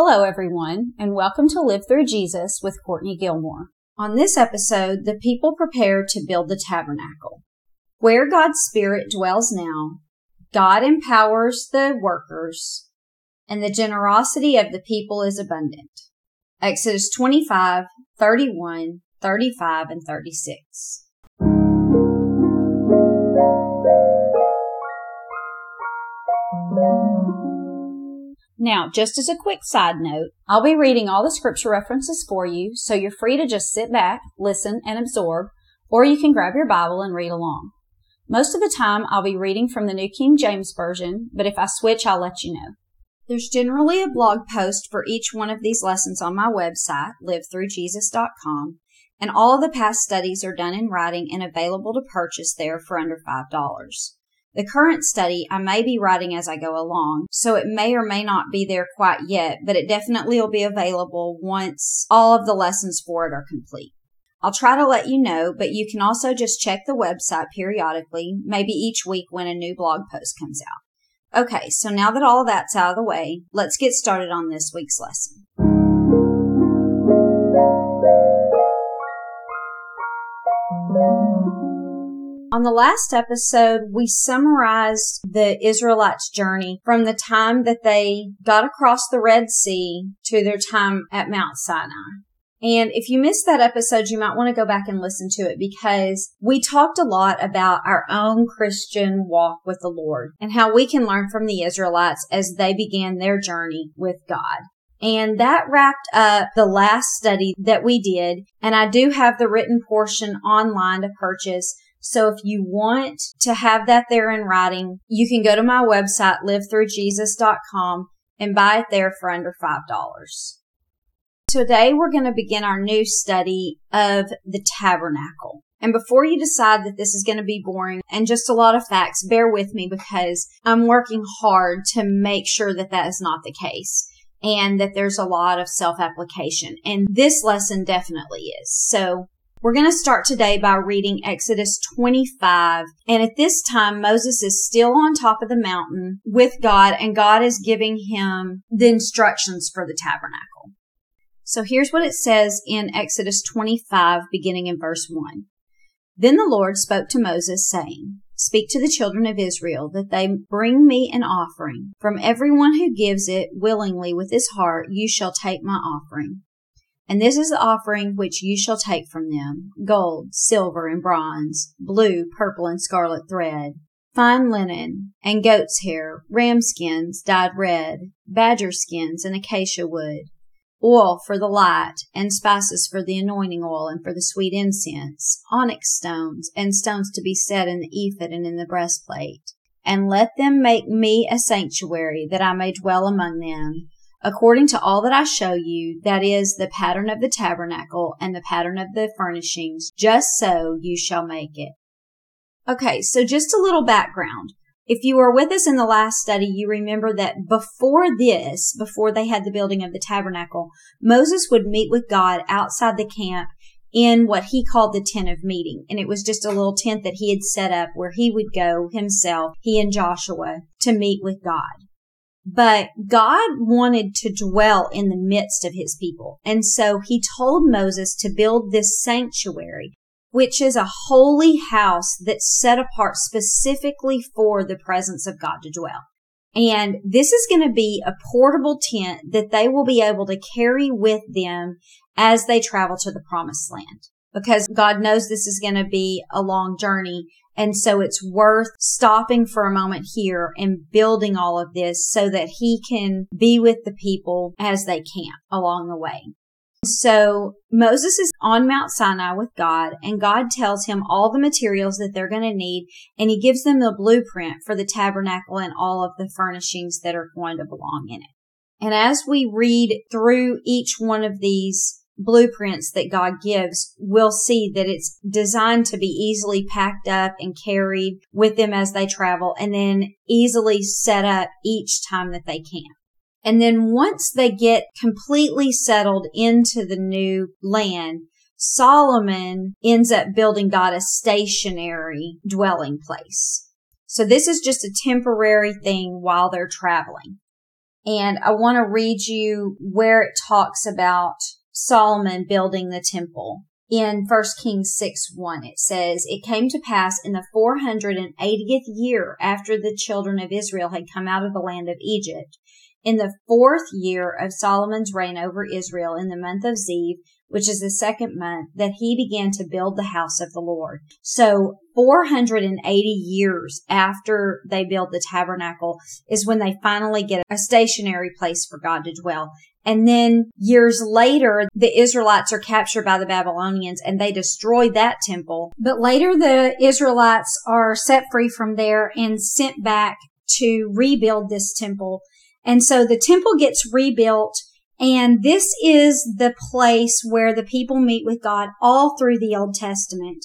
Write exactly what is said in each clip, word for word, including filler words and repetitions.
Hello, everyone, and welcome to Live Through Jesus with Courtney Gilmore. On this episode, the people prepare to build the tabernacle. Where God's Spirit dwells now, God empowers the workers, and the generosity of the people is abundant. Exodus twenty-five, thirty-one, thirty-five, and thirty-six. Now, just as a quick side note, I'll be reading all the scripture references for you, so you're free to just sit back, listen, and absorb, or you can grab your Bible and read along. Most of the time, I'll be reading from the New King James Version, but if I switch, I'll let you know. There's generally a blog post for each one of these lessons on my website, live through jesus dot com, and all of the past studies are done in writing and available to purchase there for under five dollars. The current study I may be writing as I go along, so it may or may not be there quite yet, but it definitely will be available once all of the lessons for it are complete. I'll try to let you know, but you can also just check the website periodically, maybe each week when a new blog post comes out. Okay, so now that all of that's out of the way, let's get started on this week's lesson. On the last episode, we summarized the Israelites' journey from the time that they got across the Red Sea to their time at Mount Sinai. And if you missed that episode, you might want to go back and listen to it because we talked a lot about our own Christian walk with the Lord and how we can learn from the Israelites as they began their journey with God. And that wrapped up the last study that we did. And I do have the written portion online to purchase. So if you want to have that there in writing, you can go to my website, live through jesus dot com, and buy it there for under five dollars. Today we're going to begin our new study of the tabernacle. And before you decide that this is going to be boring and just a lot of facts, bear with me because I'm working hard to make sure that that is not the case and that there's a lot of self-application. And this lesson definitely is. So we're going to start today by reading Exodus twenty-five. And at this time, Moses is still on top of the mountain with God, and God is giving him the instructions for the tabernacle. So here's what it says in Exodus twenty-five, beginning in verse one. Then the Lord spoke to Moses, saying, Speak to the children of Israel, that they bring me an offering. From everyone who gives it willingly with his heart, you shall take my offering. And this is the offering which you shall take from them, gold, silver, and bronze, blue, purple, and scarlet thread, fine linen, and goat's hair, ram skins dyed red, badger skins, and acacia wood, oil for the light, and spices for the anointing oil and for the sweet incense, onyx stones, and stones to be set in the ephod and in the breastplate. And let them make me a sanctuary, that I may dwell among them, according to all that I show you, that is, the pattern of the tabernacle and the pattern of the furnishings, just so you shall make it. Okay, so just a little background. If you were with us in the last study, you remember that before this, before they had the building of the tabernacle, Moses would meet with God outside the camp in what he called the tent of meeting. And it was just a little tent that he had set up where he would go himself, he and Joshua, to meet with God. But God wanted to dwell in the midst of his people. And so he told Moses to build this sanctuary, which is a holy house that's set apart specifically for the presence of God to dwell. And this is going to be a portable tent that they will be able to carry with them as they travel to the promised land. Because God knows this is going to be a long journey. And so it's worth stopping for a moment here and building all of this so that he can be with the people as they camp along the way. So Moses is on Mount Sinai with God, and God tells him all the materials that they're going to need, and he gives them the blueprint for the tabernacle and all of the furnishings that are going to belong in it. And as we read through each one of these blueprints that God gives, we'll see that it's designed to be easily packed up and carried with them as they travel, and then easily set up each time that they camp. And then once they get completely settled into the new land, Solomon ends up building God a stationary dwelling place. So this is just a temporary thing while they're traveling. And I want to read you where it talks about Solomon building the temple. In First Kings six one, it says, "It came to pass in the four hundred eightieth year after the children of Israel had come out of the land of Egypt, in the fourth year of Solomon's reign over Israel, in the month of Ziv, which is the second month, that he began to build the house of the Lord." So four hundred eighty years after they build the tabernacle is when they finally get a stationary place for God to dwell. And then years later, the Israelites are captured by the Babylonians and they destroy that temple. But later the Israelites are set free from there and sent back to rebuild this temple. And so the temple gets rebuilt, and this is the place where the people meet with God all through the Old Testament.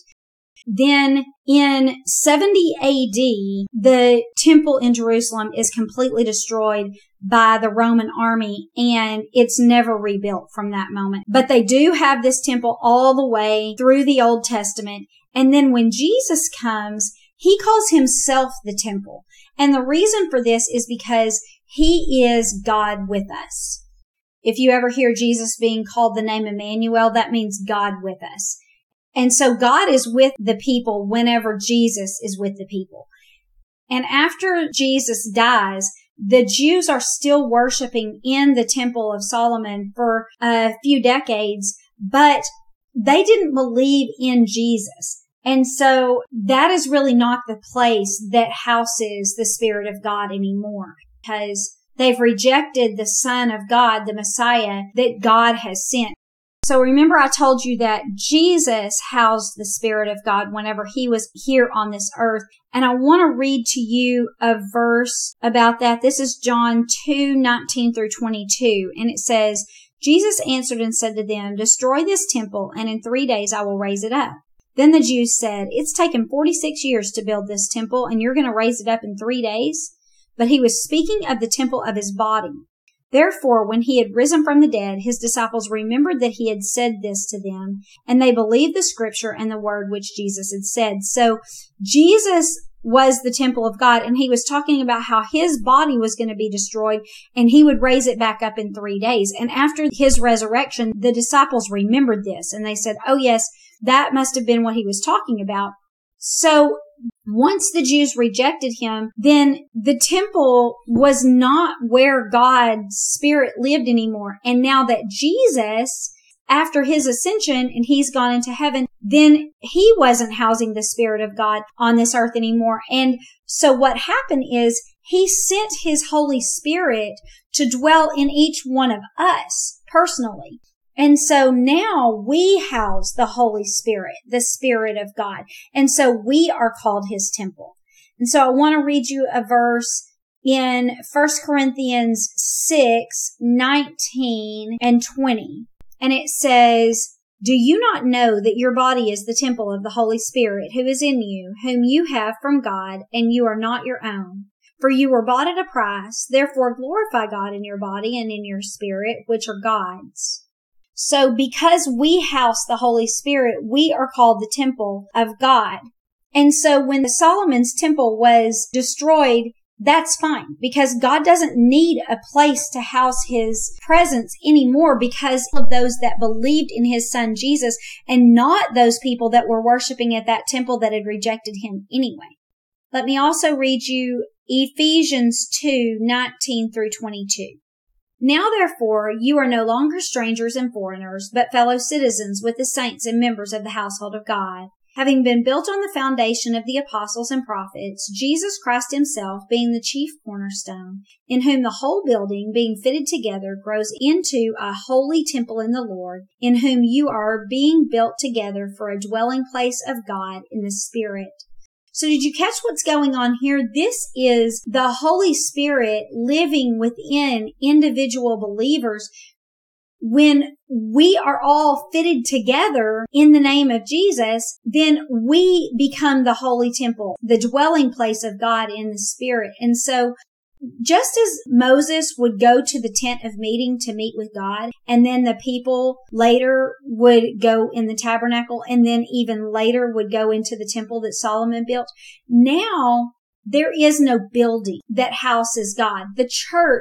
Then in seventy A D, the temple in Jerusalem is completely destroyed by the Roman army, and it's never rebuilt from that moment. But they do have this temple all the way through the Old Testament. And then when Jesus comes, he calls himself the temple. And the reason for this is because he is God with us. If you ever hear Jesus being called the name Emmanuel, that means God with us. And so God is with the people whenever Jesus is with the people. And after Jesus dies, the Jews are still worshiping in the Temple of Solomon for a few decades, but they didn't believe in Jesus. And so that is really not the place that houses the Spirit of God anymore, because they've rejected the Son of God, the Messiah that God has sent. So remember I told you that Jesus housed the Spirit of God whenever he was here on this earth. And I want to read to you a verse about that. This is John two nineteen through twenty-two. And it says, "Jesus answered and said to them, 'Destroy this temple, and in three days I will raise it up.' Then the Jews said, 'It's taken forty-six years to build this temple, and you're going to raise it up in three days?' But he was speaking of the temple of his body. Therefore, when he had risen from the dead, his disciples remembered that he had said this to them, and they believed the scripture and the word which Jesus had said." So Jesus was the temple of God, and he was talking about how his body was going to be destroyed and he would raise it back up in three days. And after his resurrection, the disciples remembered this and they said, "Oh yes, that must have been what he was talking about." So once the Jews rejected him, then the temple was not where God's Spirit lived anymore. And now that Jesus, after his ascension and he's gone into heaven, then he wasn't housing the Spirit of God on this earth anymore. And so what happened is he sent his Holy Spirit to dwell in each one of us personally. And so now we house the Holy Spirit, the Spirit of God. And so we are called his temple. And so I want to read you a verse in First Corinthians six nineteen and twenty. And it says, "Do you not know that your body is the temple of the Holy Spirit who is in you, whom you have from God, and you are not your own? For you were bought at a price. Therefore glorify God in your body and in your spirit, which are God's." So because we house the Holy Spirit, we are called the temple of God. And so when Solomon's temple was destroyed, that's fine, because God doesn't need a place to house his presence anymore because of those that believed in his son Jesus and not those people that were worshiping at that temple that had rejected him anyway. Let me also read you Ephesians two nineteen through twenty-two. "Now therefore you are no longer strangers and foreigners, but fellow citizens with the saints and members of the household of God, having been built on the foundation of the apostles and prophets, Jesus Christ himself being the chief cornerstone, in whom the whole building, being fitted together, grows into a holy temple in the Lord, in whom you are being built together for a dwelling place of God in the Spirit." So did you catch what's going on here? This is the Holy Spirit living within individual believers. When we are all fitted together in the name of Jesus, then we become the holy temple, the dwelling place of God in the Spirit. And so just as Moses would go to the tent of meeting to meet with God, and then the people later would go in the tabernacle, and then even later would go into the temple that Solomon built, now there is no building that houses God. The church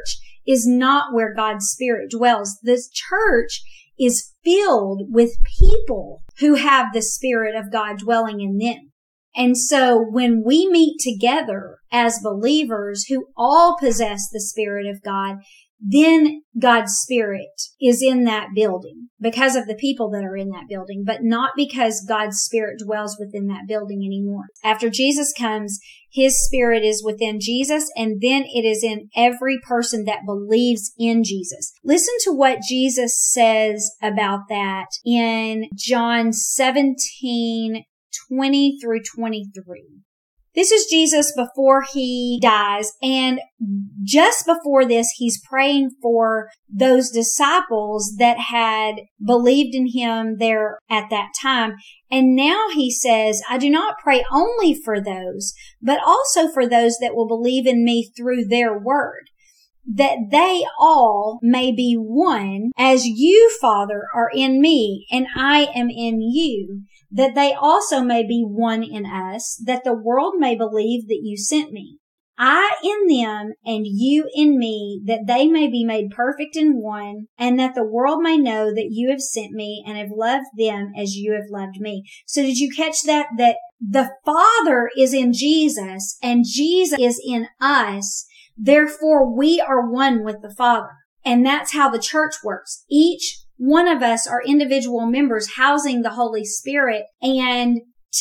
is not where God's Spirit dwells. The church is filled with people who have the Spirit of God dwelling in them. And so when we meet together as believers who all possess the Spirit of God, then God's Spirit is in that building because of the people that are in that building, but not because God's Spirit dwells within that building anymore. After Jesus comes, His Spirit is within Jesus, and then it is in every person that believes in Jesus. Listen to what Jesus says about that in John seventeen, twenty through twenty-three. This is Jesus before He dies, and just before this, He's praying for those disciples that had believed in Him there at that time. And now He says, I do not pray only for those, but also for those that will believe in Me through their word, that they all may be one, as you, Father, are in Me, and I am in you, that they also may be one in us, that the world may believe that you sent Me. I in them, and you in Me, that they may be made perfect in one, and that the world may know that you have sent Me and have loved them as you have loved Me. So did you catch that? That the Father is in Jesus, and Jesus is in us. Therefore, we are one with the Father. And that's how the church works. Each one of us are individual members housing the Holy Spirit, and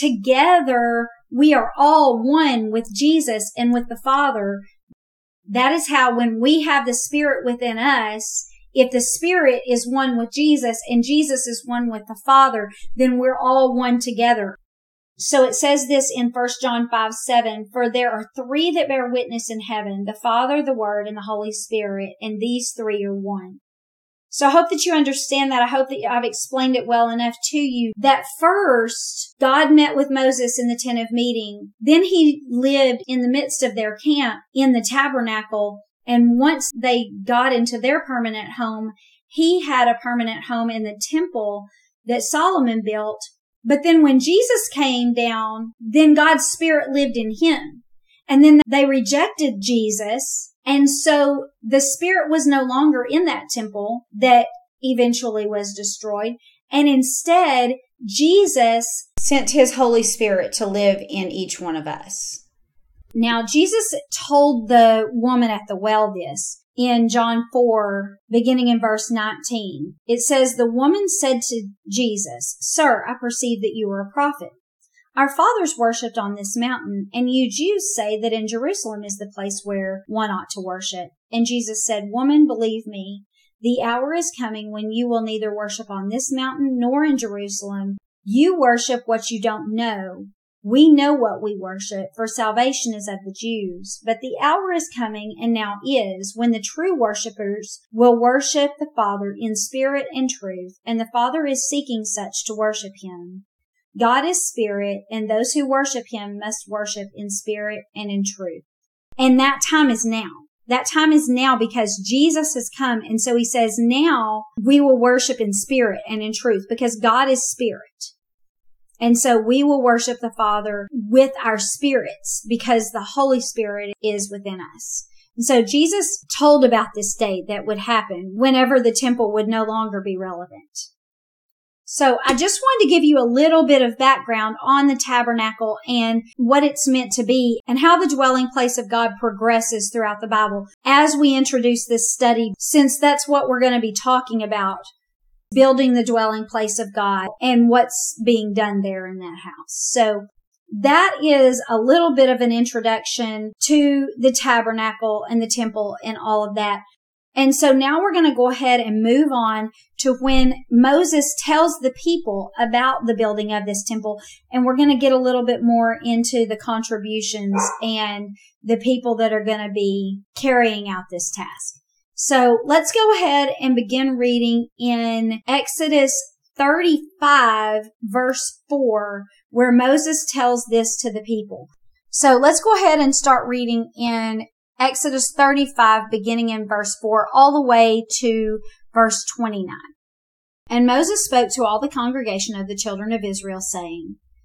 together we are all one with Jesus and with the Father. That is how, when we have the Spirit within us, if the Spirit is one with Jesus and Jesus is one with the Father, then we're all one together. So it says this in First John five seven, for there are three that bear witness in heaven, the Father, the Word, and the Holy Spirit, and these three are one. So I hope that you understand that. I hope that I've explained it well enough to you that first God met with Moses in the tent of meeting. Then He lived in the midst of their camp in the tabernacle. And once they got into their permanent home, He had a permanent home in the temple that Solomon built. But then when Jesus came down, then God's Spirit lived in Him. And then they rejected Jesus. And so the Spirit was no longer in that temple that eventually was destroyed. And instead, Jesus sent His Holy Spirit to live in each one of us. Now, Jesus told the woman at the well this in John four, beginning in verse nineteen. It says, the woman said to Jesus, Sir, I perceive that you are a prophet. Our fathers worshipped on this mountain, and you Jews say that in Jerusalem is the place where one ought to worship. And Jesus said, Woman, believe me, the hour is coming when you will neither worship on this mountain nor in Jerusalem. You worship what you don't know. We know what we worship, for salvation is of the Jews. But the hour is coming, and now is, when the true worshipers will worship the Father in spirit and truth, and the Father is seeking such to worship Him. God is spirit, and those who worship Him must worship in spirit and in truth. And that time is now. That time is now because Jesus has come. And so He says, now we will worship in spirit and in truth because God is spirit. And so we will worship the Father with our spirits because the Holy Spirit is within us. And so Jesus told about this day that would happen whenever the temple would no longer be relevant. So I just wanted to give you a little bit of background on the tabernacle and what it's meant to be and how the dwelling place of God progresses throughout the Bible as we introduce this study, since that's what we're going to be talking about, building the dwelling place of God and what's being done there in that house. So that is a little bit of an introduction to the tabernacle and the temple and all of that. And so now we're going to go ahead and move on to when Moses tells the people about the building of this temple. And we're going to get a little bit more into the contributions and the people that are going to be carrying out this task. So let's go ahead and begin reading in Exodus thirty-five, verse four, where Moses tells this to the people. So let's go ahead and start reading in Exodus thirty-five, beginning in verse four, all the way to verse twenty-nine. And Moses spoke to all the congregation of the children of Israel, saying,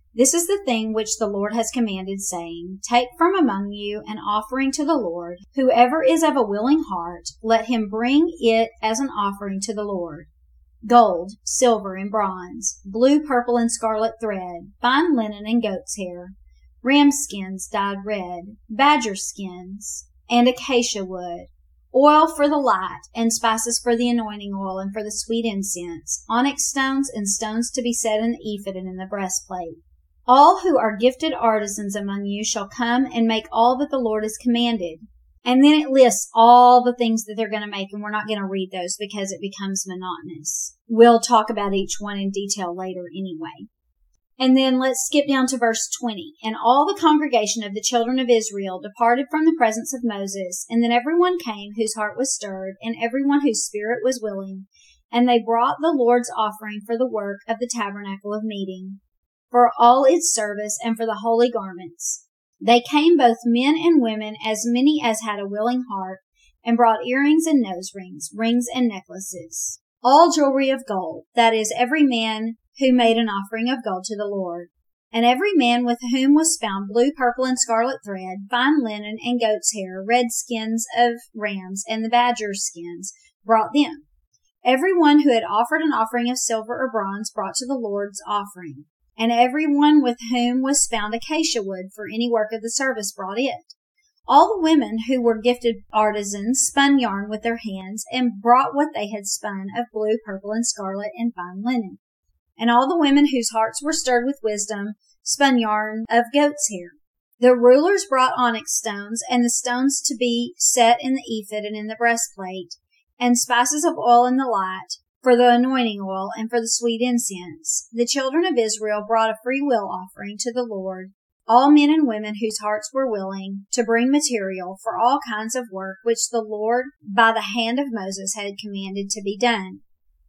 This is the thing which the Lord has commanded, saying, Take from among you an offering to the Lord. Whoever is of a willing heart, let him bring it as an offering to the Lord. Gold, silver, and bronze, blue, purple, and scarlet thread, fine linen and goat's hair, ram skins dyed red, badger skins, and acacia wood, oil for the light, and spices for the anointing oil and for the sweet incense, onyx stones and stones to be set in the ephod and in the breastplate. All who are gifted artisans among you shall come and make all that the Lord has commanded. And then it lists all the things that they're going to make, and we're not going to read those because it becomes monotonous. We'll talk about each one in detail later anyway. And then let's skip down to verse twenty. And all the congregation of the children of Israel departed from the presence of Moses, and then everyone came whose heart was stirred, and everyone whose spirit was willing, and they brought the Lord's offering for the work of the tabernacle of meeting, for all its service, and for the holy garments. They came both men and women, as many as had a willing heart, and brought earrings and nose rings, rings and necklaces, all jewelry of gold, that is, every man who made an offering of gold to the Lord. And every man with whom was found blue, purple, and scarlet thread, fine linen and goat's hair, red skins of rams, and the badger skins, brought them. Every one who had offered an offering of silver or bronze brought to the Lord's offering. And every one with whom was found acacia wood for any work of the service brought it. All the women who were gifted artisans spun yarn with their hands, and brought what they had spun of blue, purple, and scarlet, and fine linen. And all the women whose hearts were stirred with wisdom spun yarn of goat's hair. The rulers brought onyx stones, and the stones to be set in the ephod and in the breastplate, and spices of oil in the light, for the anointing oil, and for the sweet incense. The children of Israel brought a free will offering to the Lord, all men and women whose hearts were willing, to bring material for all kinds of work which the Lord by the hand of Moses had commanded to be done.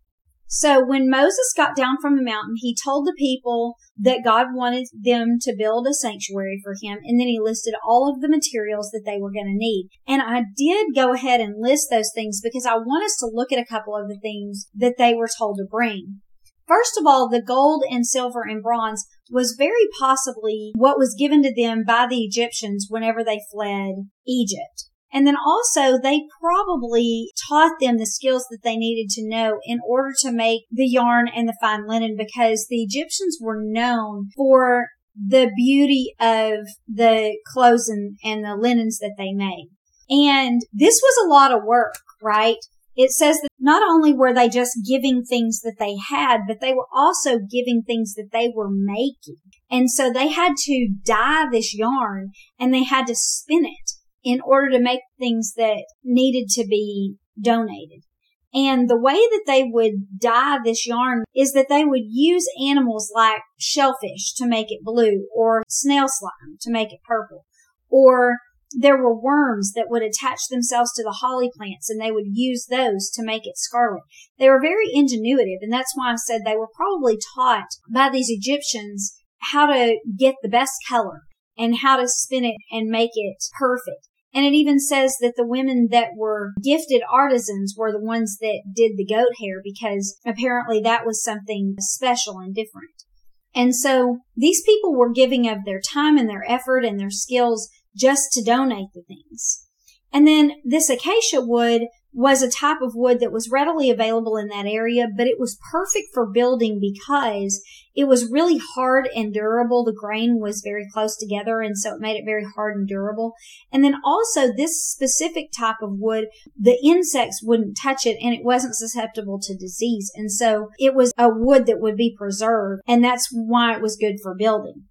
So when Moses got down from the mountain, he told the people that God wanted them to build a sanctuary for him, and then he listed all of the materials that they were going to need. And I did go ahead and list those things because I want us to look at a couple of the things that they were told to bring. First of all, the gold and silver and bronze was very possibly what was given to them by the Egyptians whenever they fled Egypt. And then also, they probably taught them the skills that they needed to know in order to make the yarn and the fine linen, because the Egyptians were known for the beauty of the clothes and, and the linens that they made. And this was a lot of work, right? It says that not only were they just giving things that they had, but they were also giving things that they were making. And so they had to dye this yarn, and they had to spin it in order to make things that needed to be donated. And the way that they would dye this yarn is that they would use animals like shellfish to make it blue, or snail slime to make it purple, or there were worms that would attach themselves to the holly plants, and they would use those to make it scarlet. They were very ingenuitive, and that's why I said they were probably taught by these Egyptians how to get the best color and how to spin it and make it perfect. And it even says that the women that were gifted artisans were the ones that did the goat hair, because apparently that was something special and different. And so these people were giving of their time and their effort and their skills just to donate the things. And then this acacia wood was a type of wood that was readily available in that area, but it was perfect for building because it was really hard and durable. The grain was very close together, and so it made it very hard and durable. And then also this specific type of wood, the insects wouldn't touch it, and it wasn't susceptible to disease. And so it was a wood that would be preserved, and that's why it was good for building.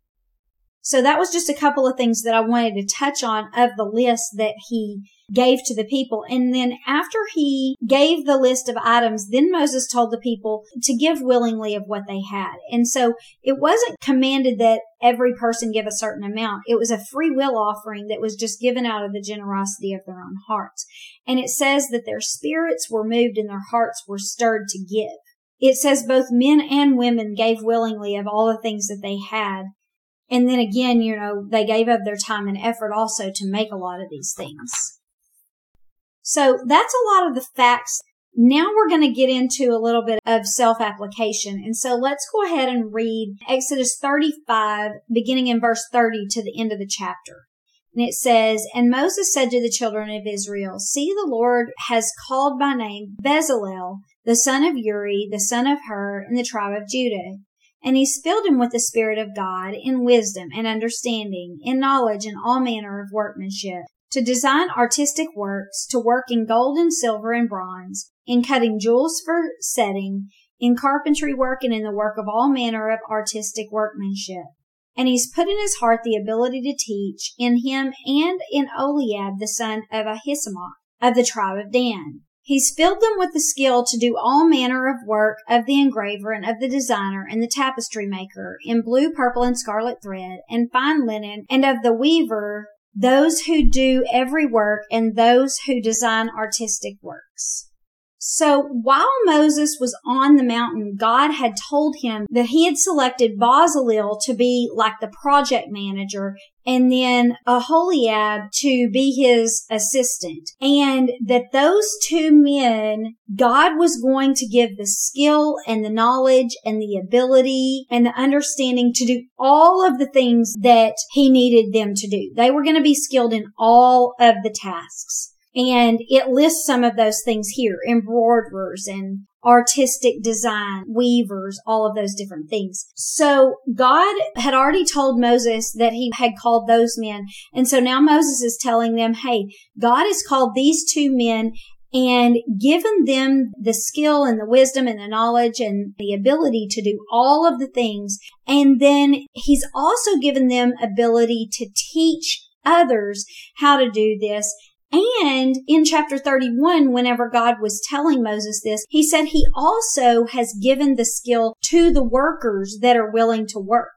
So that was just a couple of things that I wanted to touch on of the list that he gave to the people. And then after he gave the list of items, then Moses told the people to give willingly of what they had. And so it wasn't commanded that every person give a certain amount. It was a free will offering that was just given out of the generosity of their own hearts. And it says that their spirits were moved and their hearts were stirred to give. It says both men and women gave willingly of all the things that they had. And then again, you know, they gave up their time and effort also to make a lot of these things. So that's a lot of the facts Now we're going to get into a little bit of self-application. And so let's go ahead and read Exodus thirty-five, beginning in verse thirty to the end of the chapter. And it says, "And Moses said to the children of Israel, See, the Lord has called by name Bezalel, the son of Uri, the son of Hur, in the tribe of Judah. And he's filled him with the Spirit of God in wisdom and understanding, in knowledge and all manner of workmanship, to design artistic works, to work in gold and silver and bronze, in cutting jewels for setting, in carpentry work and in the work of all manner of artistic workmanship. And he's put in his heart the ability to teach in him and in Oliab, the son of Ahisamach, of the tribe of Dan. He's filled them with the skill to do all manner of work of the engraver and of the designer and the tapestry maker in blue, purple, and scarlet thread and fine linen, and of the weaver, those who do every work and those who design artistic works." So while Moses was on the mountain, God had told him that he had selected Bezalel to be like the project manager and then Aholiab to be his assistant. And that those two men, God was going to give the skill and the knowledge and the ability and the understanding to do all of the things that he needed them to do. They were going to be skilled in all of the tasks. And it lists some of those things here, embroiderers and artistic design, weavers, all of those different things. So God had already told Moses that he had called those men. And so now Moses is telling them, hey, God has called these two men and given them the skill and the wisdom and the knowledge and the ability to do all of the things. And then he's also given them ability to teach others how to do this. And in chapter thirty-one, whenever God was telling Moses this, he said he also has given the skill to the workers that are willing to work.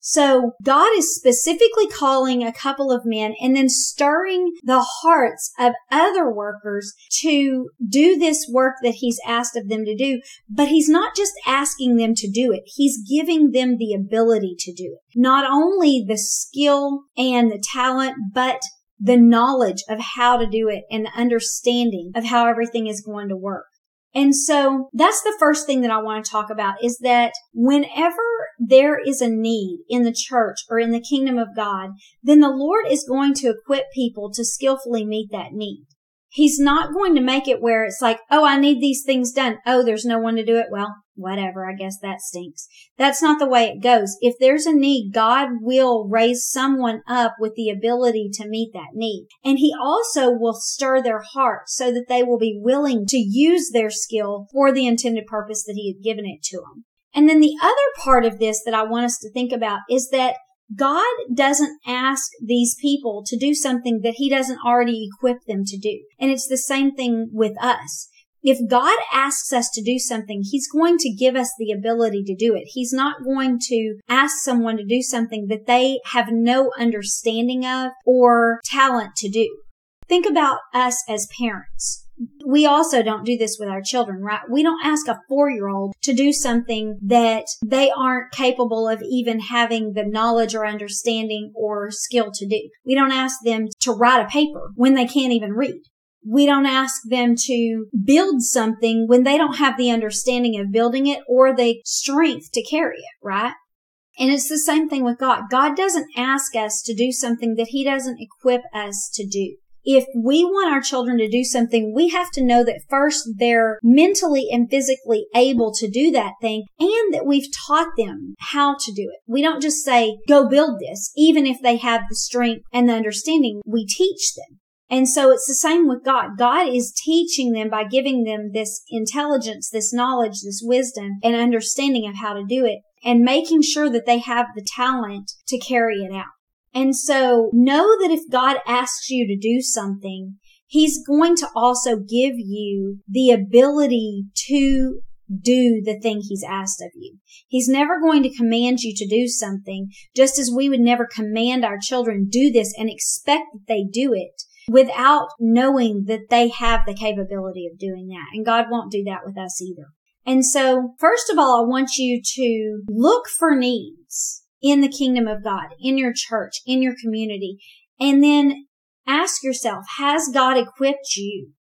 So God is specifically calling a couple of men and then stirring the hearts of other workers to do this work that he's asked of them to do. But he's not just asking them to do it. He's giving them the ability to do it. Not only the skill and the talent, but the knowledge of how to do it and the understanding of how everything is going to work. And so that's the first thing that I want to talk about, is that whenever there is a need in the church or in the kingdom of God, then the Lord is going to equip people to skillfully meet that need. He's not going to make it where it's like, oh, I need these things done. Oh, there's no one to do it. Well, whatever. I guess that stinks. That's not the way it goes. If there's a need, God will raise someone up with the ability to meet that need. And he also will stir their heart so that they will be willing to use their skill for the intended purpose that he had given it to them. And then the other part of this that I want us to think about is that God doesn't ask these people to do something that he doesn't already equip them to do. And it's the same thing with us. If God asks us to do something, he's going to give us the ability to do it. He's not going to ask someone to do something that they have no understanding of or talent to do. Think about us as parents. We also don't do this with our children, right? We don't ask a four-year-old to do something that they aren't capable of even having the knowledge or understanding or skill to do. We don't ask them to write a paper when they can't even read. We don't ask them to build something when they don't have the understanding of building it or the strength to carry it, right? And it's the same thing with God. God doesn't ask us to do something that he doesn't equip us to do. If we want our children to do something, we have to know that first they're mentally and physically able to do that thing and that we've taught them how to do it. We don't just say, go build this. Even if they have the strength and the understanding, we teach them. And so it's the same with God. God is teaching them by giving them this intelligence, this knowledge, this wisdom and understanding of how to do it and making sure that they have the talent to carry it out. And so know that if God asks you to do something, he's going to also give you the ability to do the thing he's asked of you. He's never going to command you to do something, just as we would never command our children do this and expect that they do it without knowing that they have the capability of doing that. And God won't do that with us either. And so, first of all, I want you to look for needs in the kingdom of God, in your church, in your community. And then ask yourself, has God equipped you?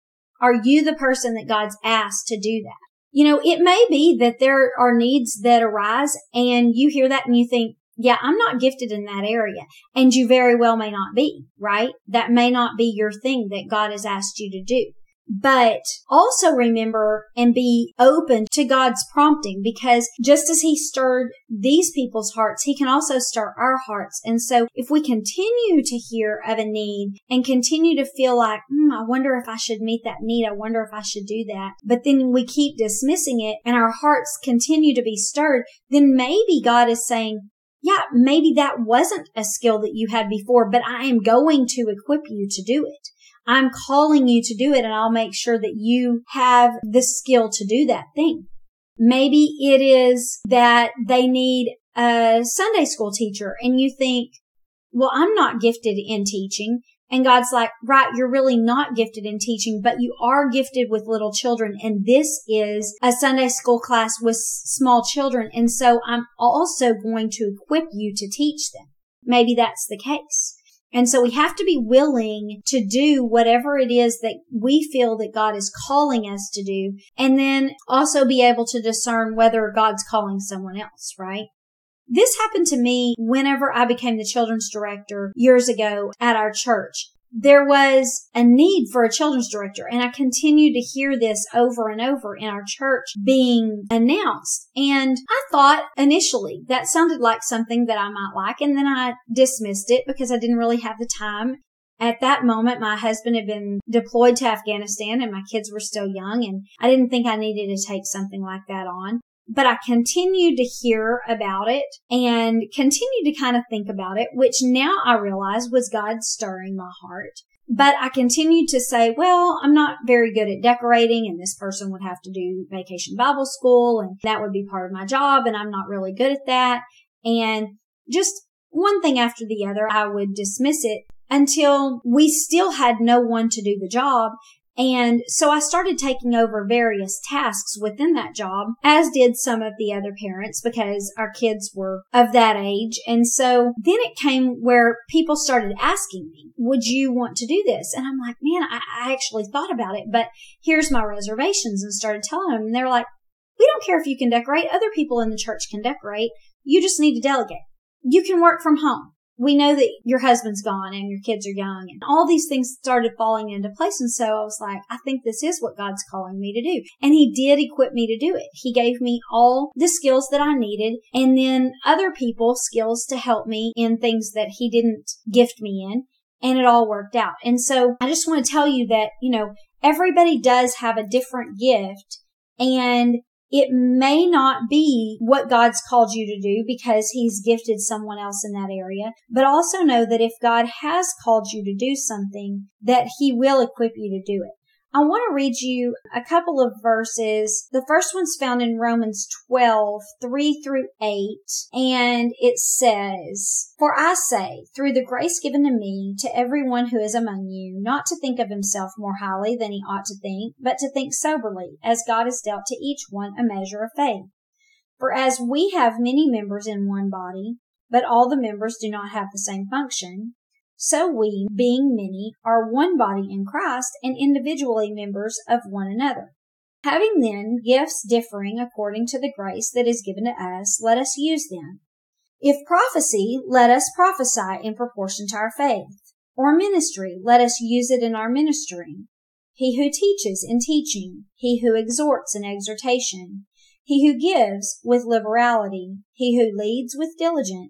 Are you the person that God's asked to do that? You know, it may be that there are needs that arise and you hear that and you think, yeah, I'm not gifted in that area. And you very well may not be, right? That may not be your thing that God has asked you to do. But also remember and be open to God's prompting, because just as he stirred these people's hearts, he can also stir our hearts. And so if we continue to hear of a need and continue to feel like, hmm, I wonder if I should meet that need. I wonder if I should do that. But then we keep dismissing it and our hearts continue to be stirred, then maybe God is saying, yeah, maybe that wasn't a skill that you had before, but I am going to equip you to do it. I'm calling you to do it, and I'll make sure that you have the skill to do that thing. Maybe it is that they need a Sunday school teacher and you think, well, I'm not gifted in teaching. And God's like, right, you're really not gifted in teaching, but you are gifted with little children. And this is a Sunday school class with small children. And so I'm also going to equip you to teach them. Maybe that's the case. And so we have to be willing to do whatever it is that we feel that God is calling us to do, and then also be able to discern whether God's calling someone else, right? This happened to me whenever I became the children's director years ago at our church. There was a need for a children's director, and I continued to hear this over and over in our church being announced. And I thought initially that sounded like something that I might like, and then I dismissed it because I didn't really have the time. At that moment, my husband had been deployed to Afghanistan and my kids were still young, and I didn't think I needed to take something like that on. But I continued to hear about it and continued to kind of think about it, which now I realize was God stirring my heart. But I continued to say, well, I'm not very good at decorating, and this person would have to do vacation Bible school, and that would be part of my job, and I'm not really good at that. And just one thing after the other, I would dismiss it until we still had no one to do the job. And so I started taking over various tasks within that job, as did some of the other parents, because our kids were of that age. And so then it came where people started asking me, would you want to do this? And I'm like, man, I, I actually thought about it, but here's my reservations, and started telling them. And they're like, we don't care if you can decorate. Other people in the church can decorate. You just need to delegate. You can work from home. We know that your husband's gone and your kids are young, and all these things started falling into place. And so I was like, I think this is what God's calling me to do. And he did equip me to do it. He gave me all the skills that I needed, and then other people skills to help me in things that he didn't gift me in. And it all worked out. And so I just want to tell you that, you know, everybody does have a different gift, and it may not be what God's called you to do because he's gifted someone else in that area. But also know that if God has called you to do something, that he will equip you to do it. I want to read you a couple of verses. The first one's found in Romans twelve, three through eight. And it says, for I say, through the grace given to me, to everyone who is among you, not to think of himself more highly than he ought to think, but to think soberly, as God has dealt to each one a measure of faith. For as we have many members in one body, but all the members do not have the same function, so we, being many, are one body in Christ and individually members of one another. Having then gifts differing according to the grace that is given to us, let us use them. If prophecy, let us prophesy in proportion to our faith. Or ministry, let us use it in our ministering. He who teaches in teaching, he who exhorts in exhortation, he who gives with liberality, he who leads with diligence,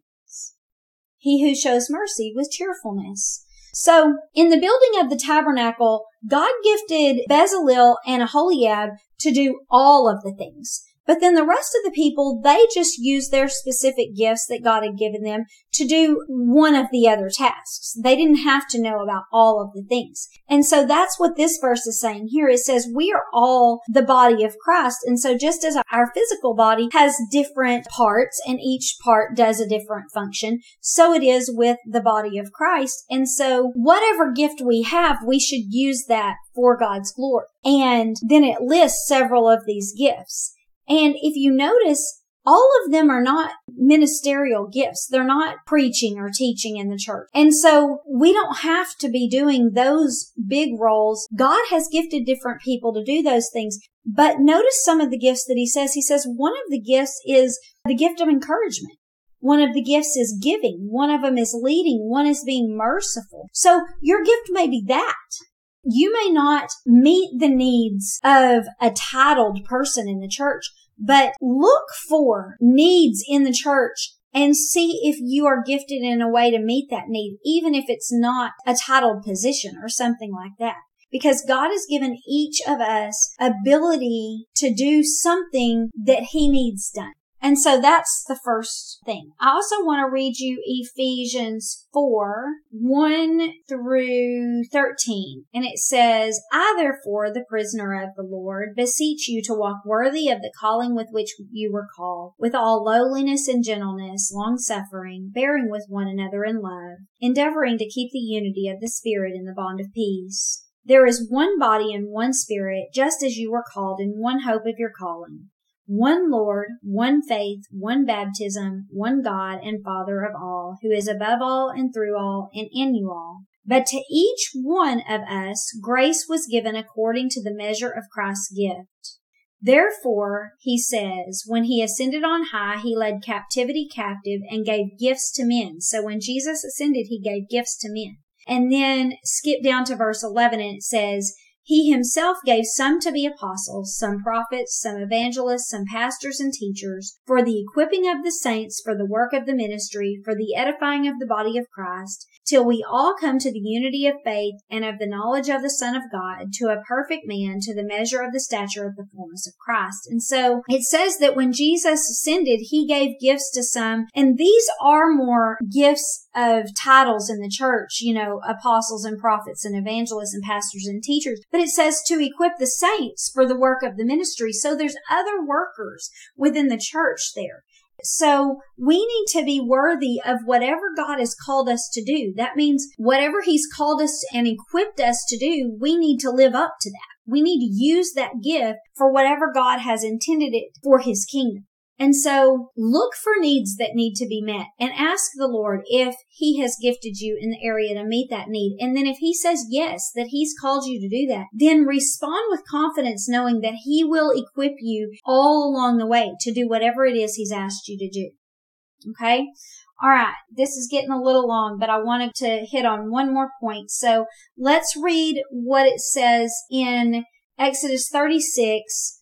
he who shows mercy with cheerfulness. So, in the building of the tabernacle, God gifted Bezalel and Aholiab to do all of the things. But then the rest of the people, they just used their specific gifts that God had given them to do one of the other tasks. They didn't have to know about all of the things. And so that's what this verse is saying here. It says we are all the body of Christ. And so just as our physical body has different parts and each part does a different function, so it is with the body of Christ. And so whatever gift we have, we should use that for God's glory. And then it lists several of these gifts. And if you notice, all of them are not ministerial gifts. They're not preaching or teaching in the church. And so we don't have to be doing those big roles. God has gifted different people to do those things. But notice some of the gifts that he says. He says one of the gifts is the gift of encouragement. One of the gifts is giving. One of them is leading. One is being merciful. So your gift may be that. You may not meet the needs of a titled person in the church, but look for needs in the church and see if you are gifted in a way to meet that need, even if it's not a titled position or something like that. Because God has given each of us ability to do something that he needs done. And so that's the first thing. I also want to read you Ephesians four, one through thirteen. And it says, I therefore, the prisoner of the Lord, beseech you to walk worthy of the calling with which you were called, with all lowliness and gentleness, long-suffering, bearing with one another in love, endeavoring to keep the unity of the Spirit in the bond of peace. There is one body and one Spirit, just as you were called in one hope of your calling. One Lord, one faith, one baptism, one God and Father of all, who is above all and through all and in you all. But to each one of us grace was given according to the measure of Christ's gift. Therefore, he says, when he ascended on high, he led captivity captive and gave gifts to men. So when Jesus ascended, he gave gifts to men. And then skip down to verse eleven and it says, he himself gave some to be apostles, some prophets, some evangelists, some pastors and teachers, for the equipping of the saints, for the work of the ministry, for the edifying of the body of Christ, till we all come to the unity of faith and of the knowledge of the Son of God, to a perfect man, to the measure of the stature of the fullness of Christ. And so it says that when Jesus ascended, he gave gifts to some, and these are more gifts of titles in the church, you know, apostles and prophets and evangelists and pastors and teachers. But it says to equip the saints for the work of the ministry. So there's other workers within the church there. So we need to be worthy of whatever God has called us to do. That means whatever he's called us and equipped us to do, we need to live up to that. We need to use that gift for whatever God has intended it for his kingdom. And so look for needs that need to be met and ask the Lord if he has gifted you in the area to meet that need. And then if he says yes, that he's called you to do that, then respond with confidence knowing that he will equip you all along the way to do whatever it is he's asked you to do. Okay? All right. This is getting a little long, but I wanted to hit on one more point. So let's read what it says in Exodus thirty-six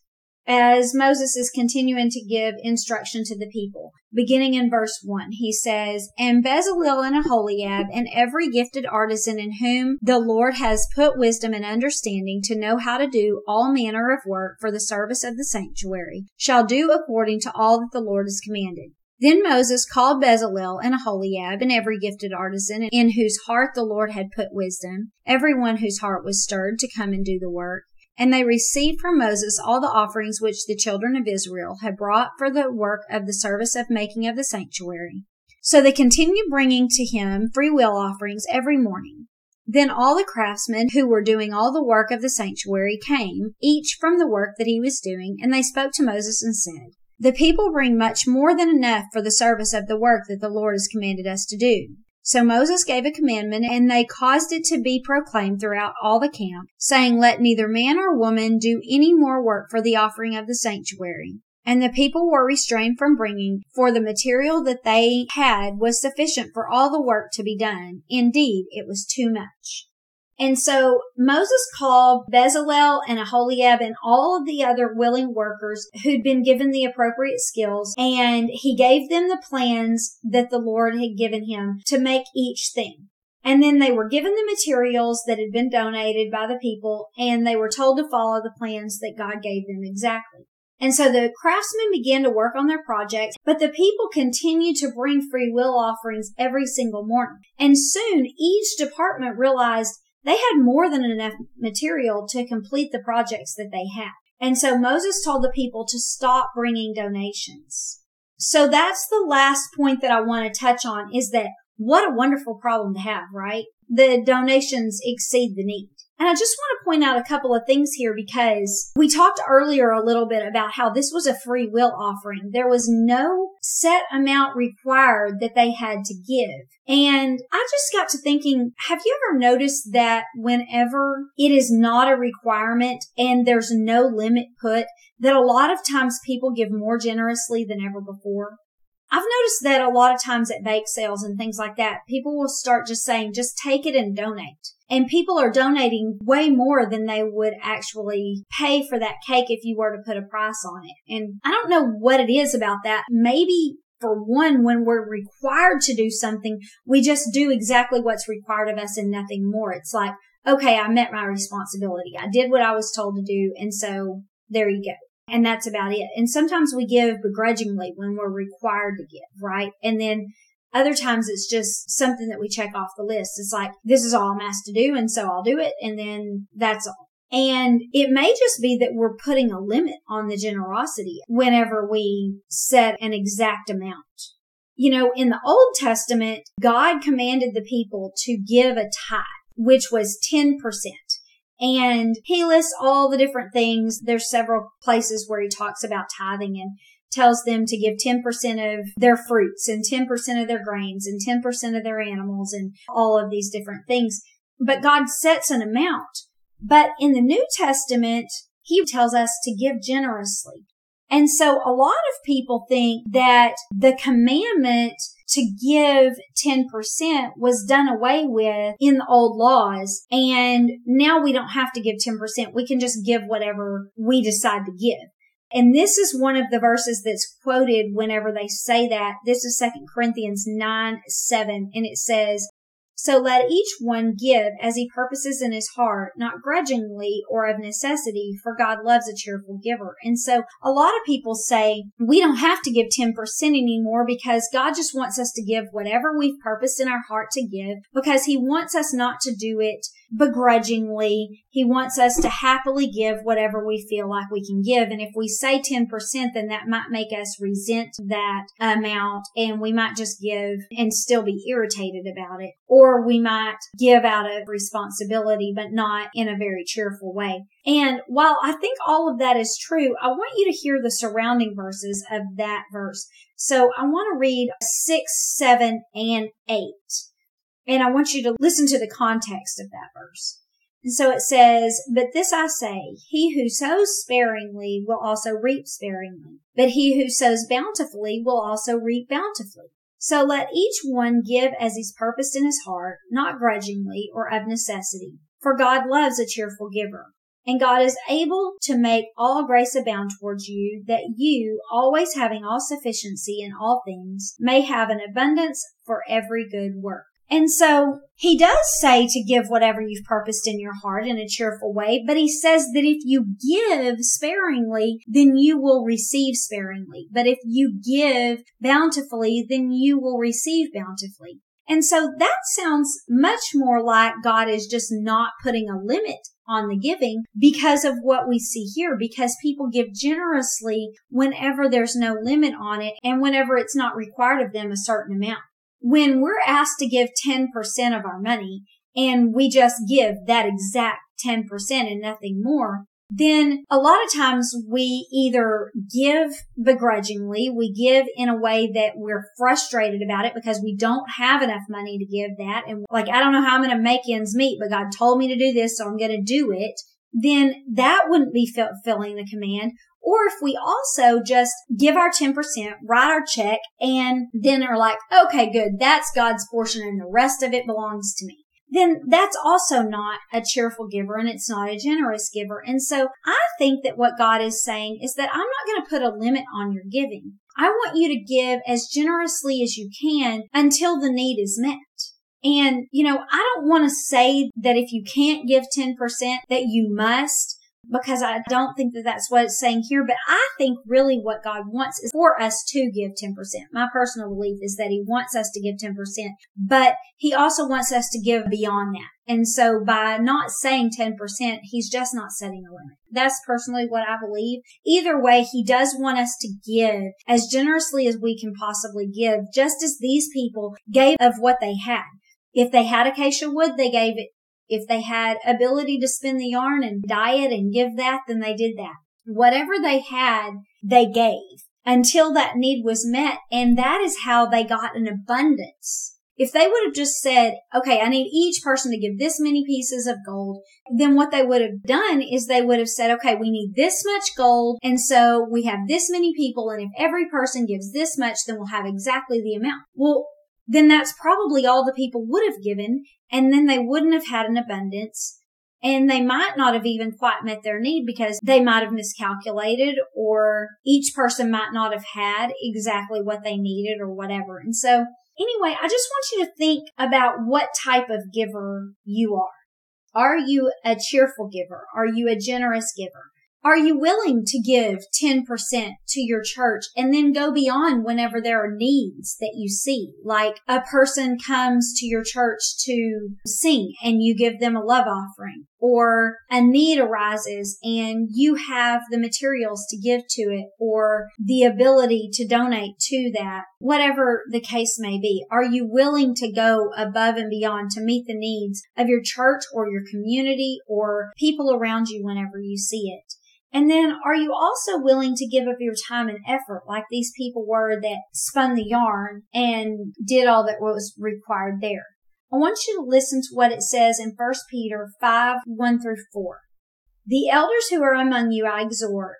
as Moses is continuing to give instruction to the people. Beginning in verse one, he says, And Bezalel and Aholiab and every gifted artisan in whom the Lord has put wisdom and understanding to know how to do all manner of work for the service of the sanctuary shall do according to all that the Lord has commanded. Then Moses called Bezalel and Aholiab and every gifted artisan in whose heart the Lord had put wisdom, everyone whose heart was stirred to come and do the work. And they received from Moses all the offerings which the children of Israel had brought for the work of the service of making of the sanctuary. So they continued bringing to him freewill offerings every morning. Then all the craftsmen who were doing all the work of the sanctuary came, each from the work that he was doing, and they spoke to Moses and said, The people bring much more than enough for the service of the work that the Lord has commanded us to do. So Moses gave a commandment, and they caused it to be proclaimed throughout all the camp, saying, Let neither man or woman do any more work for the offering of the sanctuary. And the people were restrained from bringing, for the material that they had was sufficient for all the work to be done. Indeed, it was too much. And so Moses called Bezalel and Aholiab and all of the other willing workers who'd been given the appropriate skills, and he gave them the plans that the Lord had given him to make each thing. And then they were given the materials that had been donated by the people, and they were told to follow the plans that God gave them exactly. And so the craftsmen began to work on their projects, but the people continued to bring free will offerings every single morning. And soon each department realized they had more than enough material to complete the projects that they had. And so Moses told the people to stop bringing donations. So that's the last point that I want to touch on, is that what a wonderful problem to have, right? The donations exceed the need. And I just want to point out a couple of things here because we talked earlier a little bit about how this was a free will offering. There was no set amount required that they had to give. And I just got to thinking, have you ever noticed that whenever it is not a requirement and there's no limit put, that a lot of times people give more generously than ever before? I've noticed that a lot of times at bake sales and things like that, people will start just saying, just take it and donate. And people are donating way more than they would actually pay for that cake if you were to put a price on it. And I don't know what it is about that. Maybe for one, when we're required to do something, we just do exactly what's required of us and nothing more. It's like, okay, I met my responsibility. I did what I was told to do. And so there you go. And that's about it. And sometimes we give begrudgingly when we're required to give, right? And then other times it's just something that we check off the list. It's like, this is all I'm asked to do, and so I'll do it, and then that's all. And it may just be that we're putting a limit on the generosity whenever we set an exact amount. You know, in the Old Testament, God commanded the people to give a tithe, which was ten percent. And he lists all the different things. There's several places where he talks about tithing and tells them to give ten percent of their fruits and ten percent of their grains and ten percent of their animals and all of these different things. But God sets an amount. But in the New Testament, he tells us to give generously. And so a lot of people think that the commandment to give ten percent was done away with in the old laws. And now we don't have to give ten percent. We can just give whatever we decide to give. And this is one of the verses that's quoted whenever they say that. This is Second Corinthians nine seven, and it says, "So let each one give as he purposes in his heart, not grudgingly or of necessity, for God loves a cheerful giver." And so a lot of people say we don't have to give ten percent anymore because God just wants us to give whatever we've purposed in our heart to give, because he wants us not to do it begrudgingly. He wants us to happily give whatever we feel like we can give. And if we say ten percent, then that might make us resent that amount, and we might just give and still be irritated about it. Or we might give out of responsibility, but not in a very cheerful way. And while I think all of that is true, I want you to hear the surrounding verses of that verse. So I want to read six, seven, and eight. And I want you to listen to the context of that verse. And so it says, "But this I say, he who sows sparingly will also reap sparingly, but he who sows bountifully will also reap bountifully. So let each one give as he's purposed in his heart, not grudgingly or of necessity, for God loves a cheerful giver. And God is able to make all grace abound towards you, that you, always having all sufficiency in all things, may have an abundance for every good work." And so he does say to give whatever you've purposed in your heart in a cheerful way, but he says that if you give sparingly, then you will receive sparingly. But if you give bountifully, then you will receive bountifully. And so that sounds much more like God is just not putting a limit on the giving because of what we see here, because people give generously whenever there's no limit on it and whenever it's not required of them a certain amount. When we're asked to give ten percent of our money and we just give that exact ten percent and nothing more, then a lot of times we either give begrudgingly, we give in a way that we're frustrated about it because we don't have enough money to give that. And like, I don't know how I'm going to make ends meet, but God told me to do this, so I'm going to do it. Then that wouldn't be fulfilling the command. Or if we also just give our ten percent, write our check, and then are like, okay, good, that's God's portion and the rest of it belongs to me, then that's also not a cheerful giver and it's not a generous giver. And so I think that what God is saying is that I'm not going to put a limit on your giving. I want you to give as generously as you can until the need is met. And, you know, I don't want to say that if you can't give ten percent that you must, because I don't think that that's what it's saying here. But I think really what God wants is for us to give ten percent. My personal belief is that he wants us to give ten percent, but he also wants us to give beyond that. And so by not saying ten percent, he's just not setting a limit. That's personally what I believe. Either way, he does want us to give as generously as we can possibly give, just as these people gave of what they had. If they had acacia wood, they gave it If they had ability to spin the yarn and dye it and give that, then they did that. Whatever they had, they gave until that need was met. And that is how they got an abundance. If they would have just said, okay, I need each person to give this many pieces of gold, then what they would have done is they would have said, okay, we need this much gold, and so we have this many people, and if every person gives this much, then we'll have exactly the amount. Well, then that's probably all the people would have given, and then they wouldn't have had an abundance, and they might not have even quite met their need because they might have miscalculated, or each person might not have had exactly what they needed or whatever. And so anyway, I just want you to think about what type of giver you are. Are you a cheerful giver? Are you a generous giver? Are you willing to give ten percent to your church and then go beyond whenever there are needs that you see? Like a person comes to your church to sing and you give them a love offering, or a need arises and you have the materials to give to it or the ability to donate to that, whatever the case may be. Are you willing to go above and beyond to meet the needs of your church or your community or people around you whenever you see it? And then are you also willing to give up your time and effort like these people were that spun the yarn and did all that was required there? I want you to listen to what it says in First Peter five, one through four. The elders who are among you I exhort,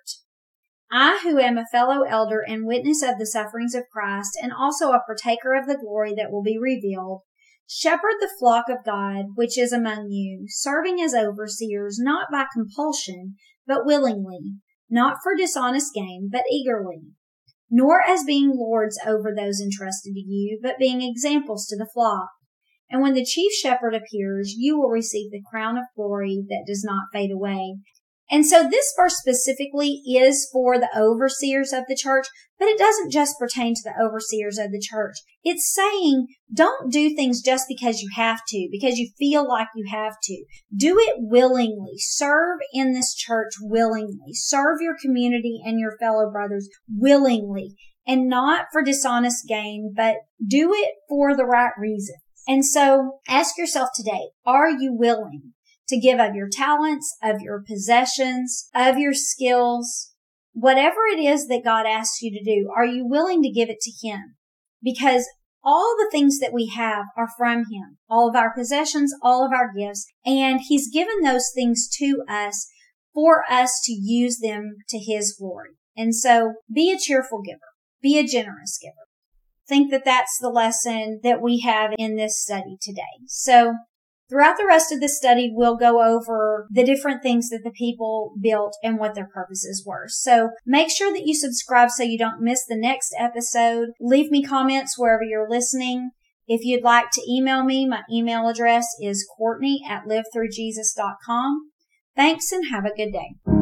I who am a fellow elder and witness of the sufferings of Christ and also a partaker of the glory that will be revealed, shepherd the flock of God which is among you, serving as overseers, not by compulsion, but willingly, not for dishonest gain, but eagerly, nor as being lords over those entrusted to you, but being examples to the flock. And when the chief shepherd appears, you will receive the crown of glory that does not fade away. And so this verse specifically is for the overseers of the church, but it doesn't just pertain to the overseers of the church. It's saying don't do things just because you have to, because you feel like you have to. Do it willingly. Serve in this church willingly. Serve your community and your fellow brothers willingly, and not for dishonest gain, but do it for the right reason. And so ask yourself today, are you willing to give of your talents, of your possessions, of your skills, whatever it is that God asks you to do? Are you willing to give it to Him? Because all the things that we have are from Him, all of our possessions, all of our gifts, and He's given those things to us for us to use them to His glory. And so be a cheerful giver, be a generous giver. Think that that's the lesson that we have in this study today. So throughout the rest of the study, we'll go over the different things that the people built and what their purposes were. So make sure that you subscribe so you don't miss the next episode. Leave me comments wherever you're listening. If you'd like to email me, my email address is Courtney at live through jesus dot com. Thanks and have a good day.